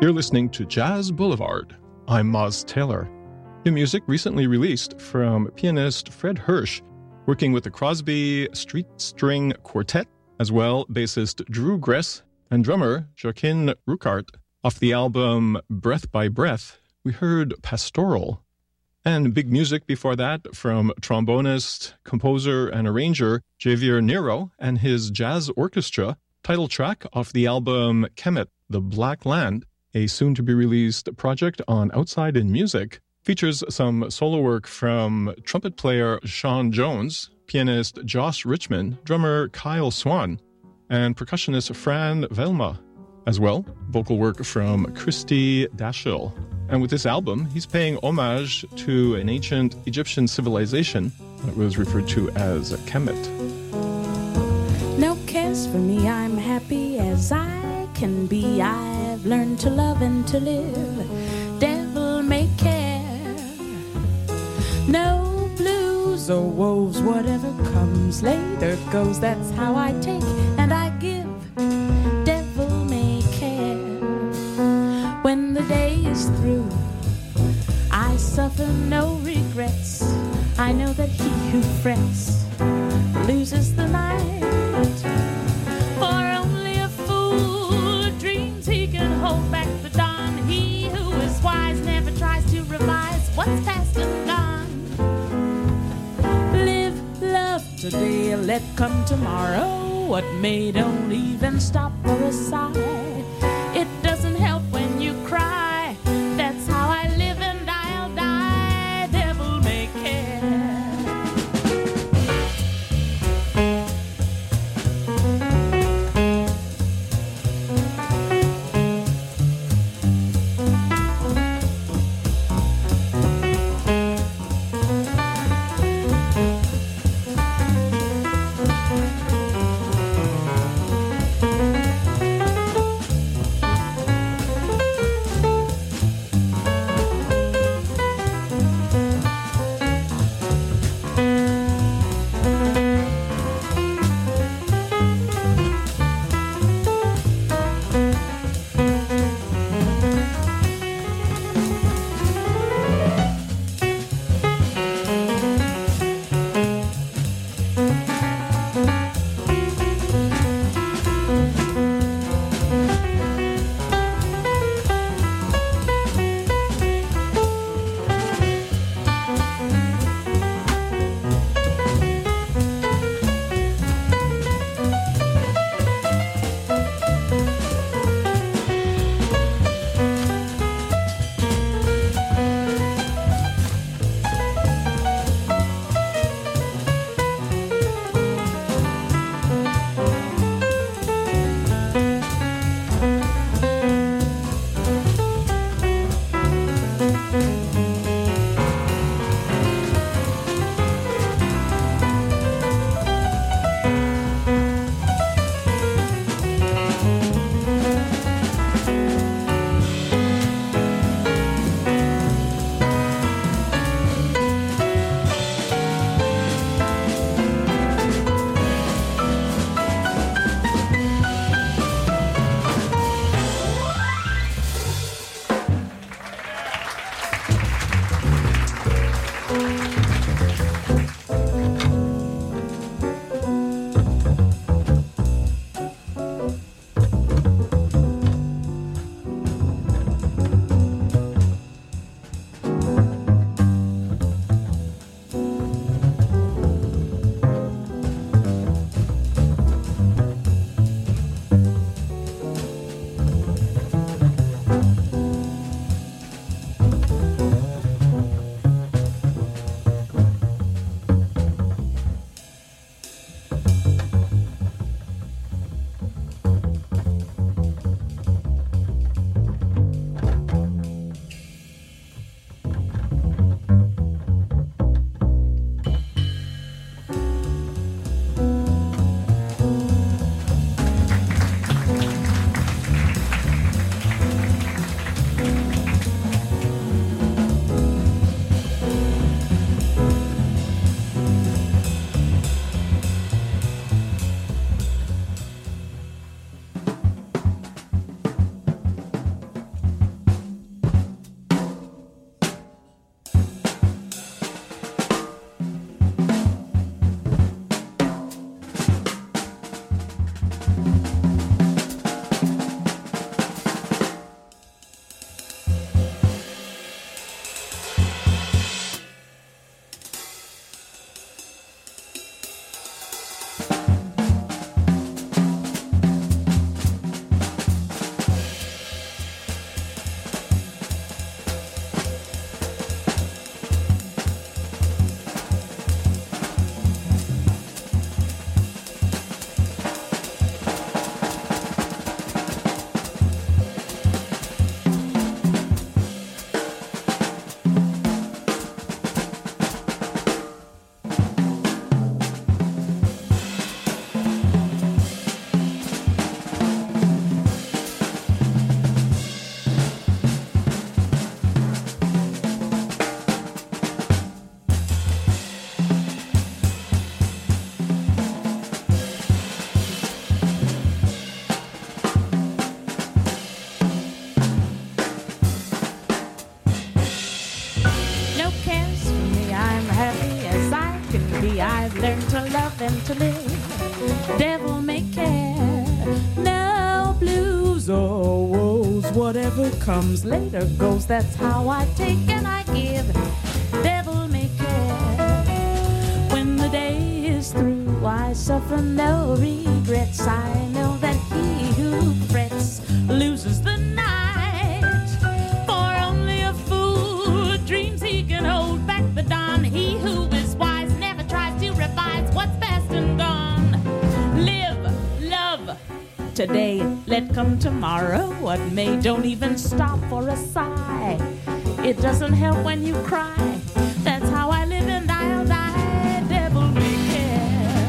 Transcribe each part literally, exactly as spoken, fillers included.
You're listening to Jazz Boulevard. I'm Moz Taylor. New music recently released from pianist Fred Hirsch, working with the Crosby Street String Quartet, as well bassist Drew Gress and drummer Joaquin Ruckart. Off the album Breath by Breath, we heard Pastoral. And big music before that from trombonist, composer, and arranger Javier Nero and his jazz orchestra. Title track off the album Kemet, The Black Land, a soon-to-be-released project on Outside in Music, features some solo work from trumpet player Sean Jones, pianist Josh Richmond, drummer Kyle Swan, and percussionist Fran Velma. As well, vocal work from Christy Dashiell. And with this album, he's paying homage to an ancient Egyptian civilization that was referred to as Kemet. No cares for me, I'm happy as I can be. I've learned to love and to live. Devil may care. No blues or woes, whatever comes later goes. That's how I take and I give. Devil may care. When the day is through, I suffer no regrets. I know that he who frets loses the night. For only a fool dreams he can hold back the dawn. He who is wise never tries to revise what's past and gone. Live, love today, let come tomorrow. What may don't even stop for a sigh. It doesn't help when you cry. That's how I live and I'll die. Devil may care. me I've learned to love and to live. Devil may care. No blues or woes, whatever comes later goes. That's how I take and I give. Devil may care. When the day is through, I suffer no regrets. I know that he who frets loses the night. For only a fool dreams he can hold back the dawn. He who is wise never tries to revise what's past and gone. Live, love today, let come tomorrow. What may, don't even stop for a sigh. It doesn't help when you cry. That's how I live and I'll die. Devil may care.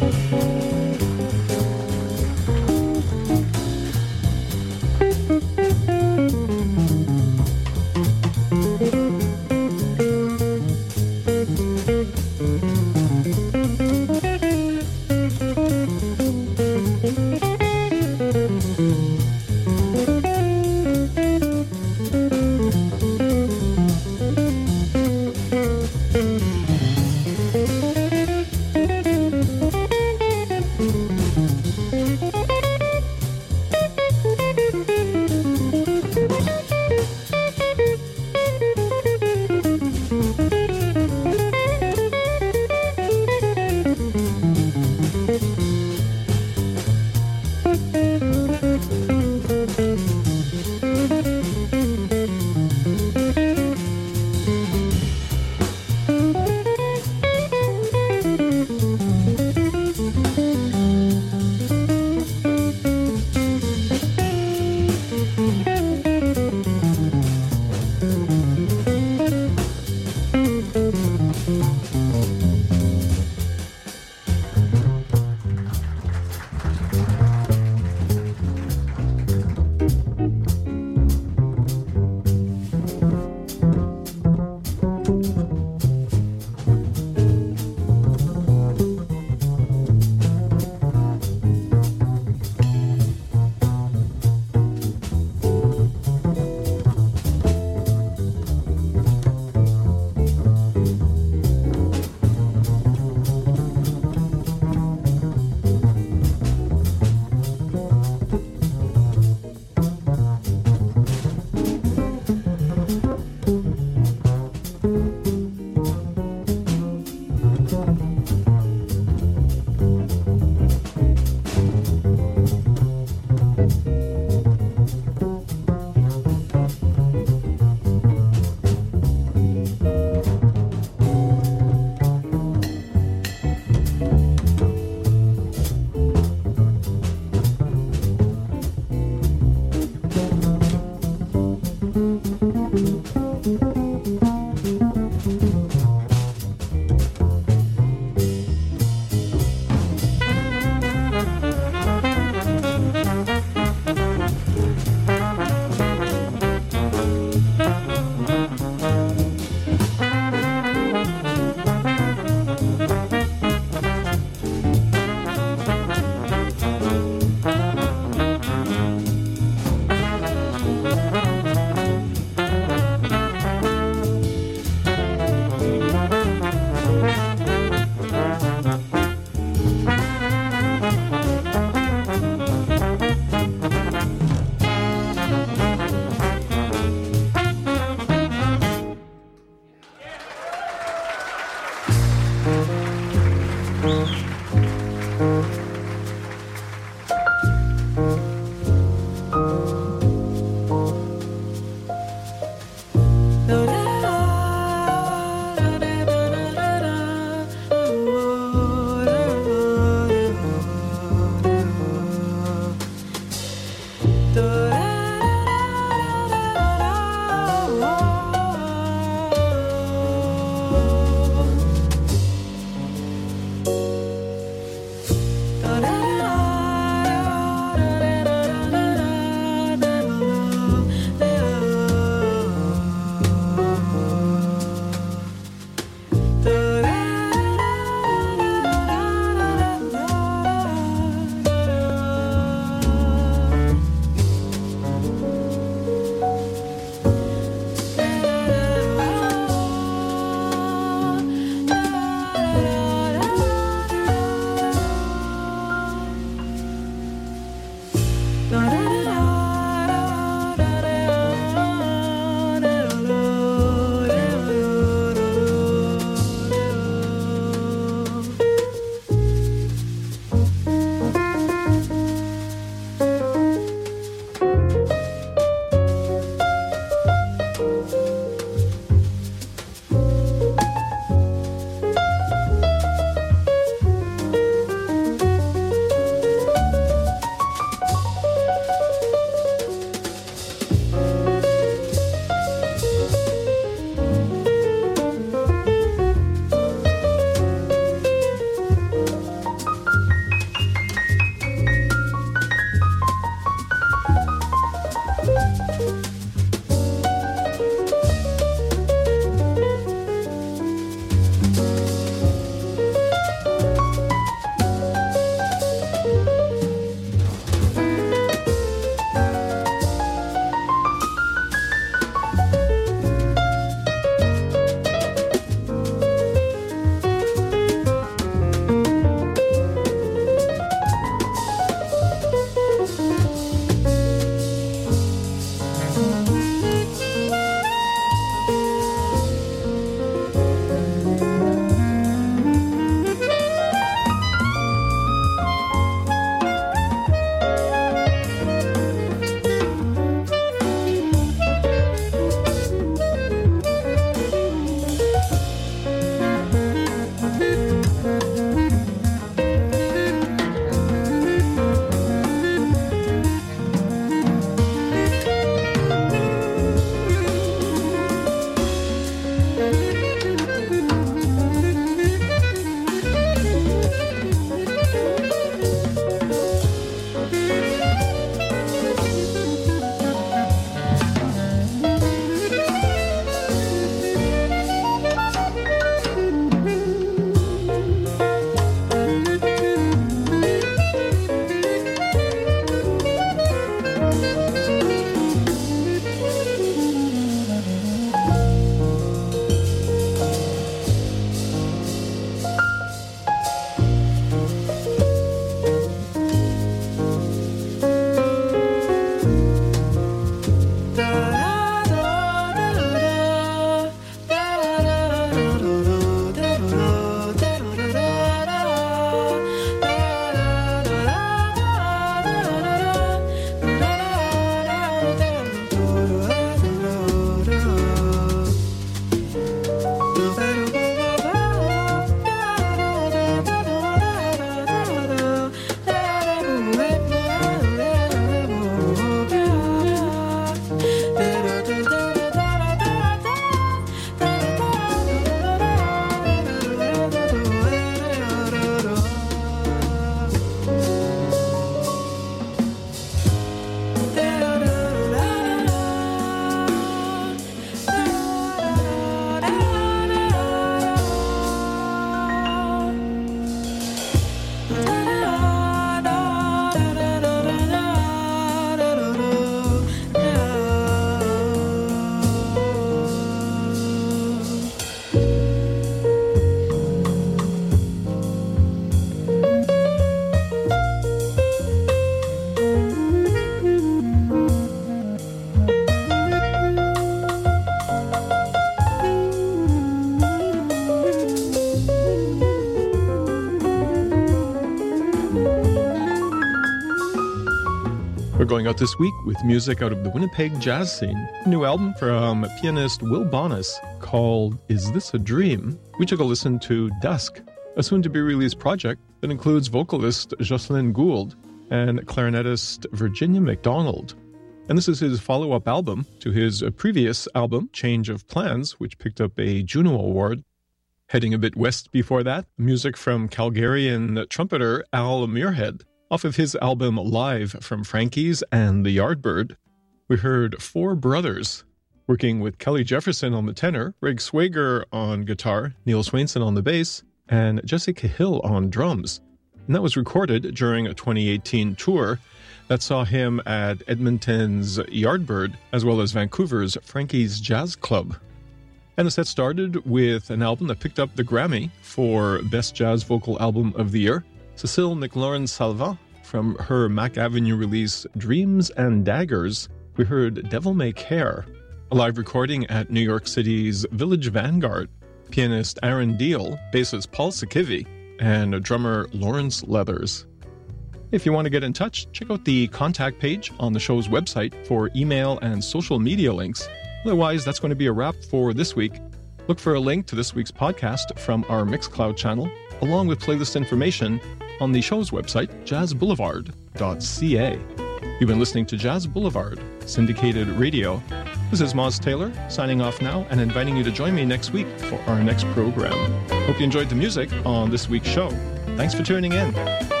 We're going out this week with music out of the Winnipeg jazz scene. A new album from pianist Will Bonas called Is This a Dream? We took a listen to Dusk, a soon-to-be-released project that includes vocalist Jocelyn Gould and clarinetist Virginia McDonald. And this is his follow-up album to his previous album, Change of Plans, which picked up a Juno Award. Heading a bit west before that, music from Calgarian trumpeter Al Muirhead. Off of his album Live from Frankie's and The Yardbird, we heard Four Brothers, working with Kelly Jefferson on the tenor, Greg Swager on guitar, Neil Swainson on the bass, and Jessica Hill on drums. And that was recorded during a twenty eighteen tour that saw him at Edmonton's Yardbird, as well as Vancouver's Frankie's Jazz Club. And the set started with an album that picked up the Grammy for Best Jazz Vocal Album of the Year. Cécile McLaurin-Salvant, from her Mac Avenue release Dreams and Daggers, we heard Devil May Care, a live recording at New York City's Village Vanguard. Pianist Aaron Deal, bassist Paul Sikivi, and drummer Lawrence Leathers. If you want to get in touch, check out the contact page on the show's website for email and social media links. Otherwise, that's going to be a wrap for this week. Look for a link to this week's podcast from our Mixcloud channel, along with playlist information on the show's website, jazz boulevard dot c a. You've been listening to Jazz Boulevard, syndicated radio. This is Moz Taylor, signing off now and inviting you to join me next week for our next program. Hope you enjoyed the music on this week's show. Thanks for tuning in.